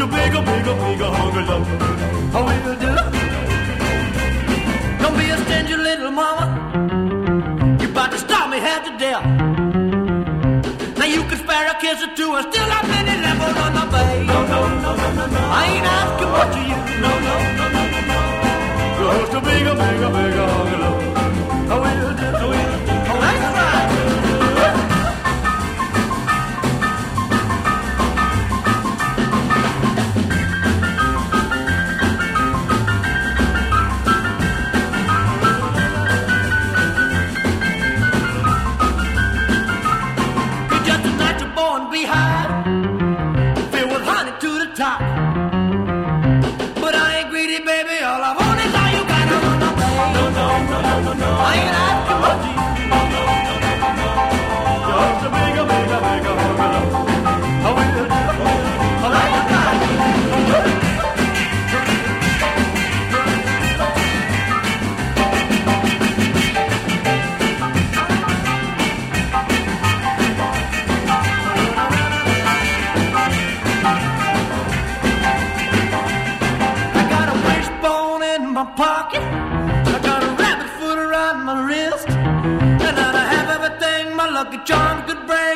bigger, bigger, bigger hungry love. I will do. Don't be a stingy little mama. You about to stop me half to death. Now you can spare a kiss or two and still I'm in it level on the bay. No, no, no, no, no, no. I ain't asking what you use. No, no, no, no, no, no. Just a bigger, bigger, bigger hungry love. I will do. I will do. Oh, that's right. I ain't asking what you just a bigger, bigger, bigger hungry love. I will do. I like it right. I got a wishbone in my pocket. My wrist, and I have everything my lucky charms could bring.